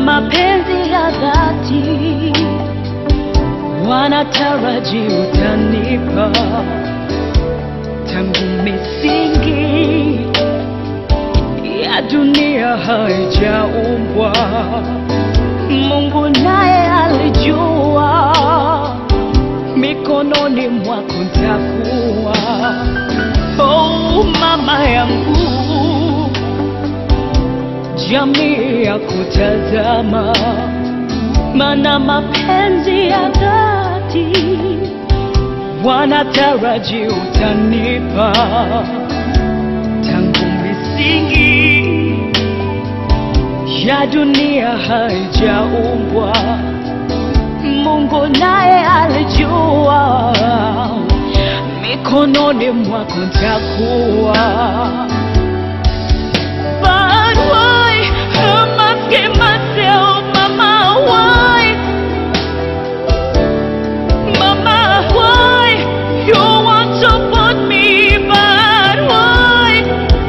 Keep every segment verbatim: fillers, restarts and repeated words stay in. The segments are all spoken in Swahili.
mapenzi ya dhati, wanataraji utanipa. Tangu misingi ya dunia haijaumbwa, Mungu naye alijua mikononi mwako nitakuwa. Oh mama yangu, jamii ya kutazama, maana mapenzi ya dhati wanataraji utanipa. Tangu misingi ya dunia haijaumbwa, Mungu naye alijua mikononi mwako nitakuwa. But why am I asking myself, mama, why? Mama, why you want to put me back? Why?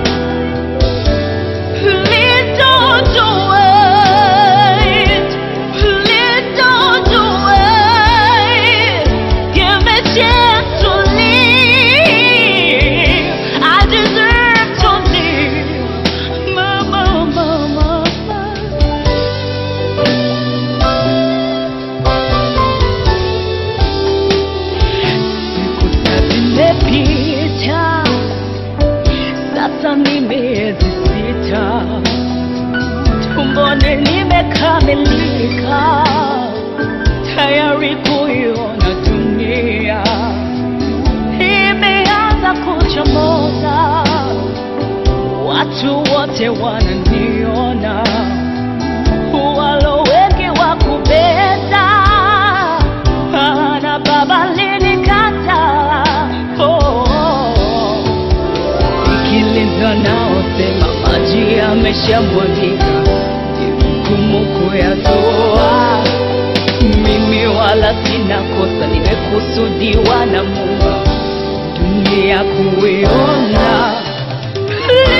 Please don't do it. Please don't do it. Give me a chance to live. I deserve to live. Mama, mama. Nimepita, sasa ni miezi sita, tumboni nimekamilika, tayari kuiona dunia. Imeanza kuchomoza, watu wote wananiona, walo wengi wakubeza, na baba linikata. Sikiliza naosema maji yameshamwagika, hukumu kuyazoa. Mimi wala sina kosa, nimekusudiwa na Mungu dunia kuiona.